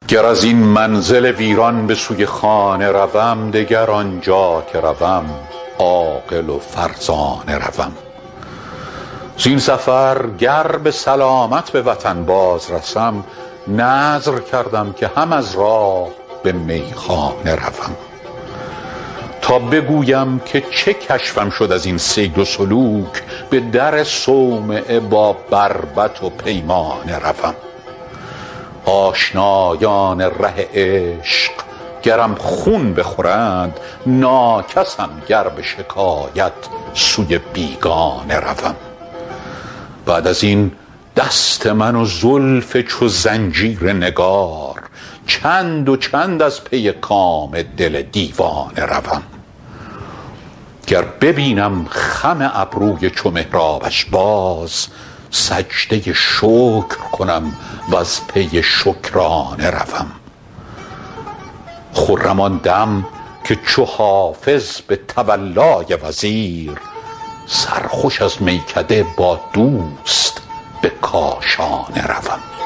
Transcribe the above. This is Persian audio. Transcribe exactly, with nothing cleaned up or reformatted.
گر از این منزل ویران به سوی خانه روم، دگر آنجا که روم عاقل و فرزانه روم. زین سفر گر به سلامت به وطن باز رسم، نذر کردم که هم از راه به میخانه روم. تا بگویم که چه کشفم شد از این صید و سلوک، به در صومعه با بربط و پیمانه روم. آشنایان ره عشق گرم خون بخورند، ناکسم گر به شکایت سوی بیگانه روم. بعد از این دست من و زلف چو زنجیر نگار، چند و چند از پی کام دل دیوانه روم. گر ببینم خم ابروی چو محرابش باز، سجده شکر کنم و از پی شکرانه روم. خرم آن دم که چو حافظ به تولای وزیر، سرخوش از میکده با دوست به کاشانه روم.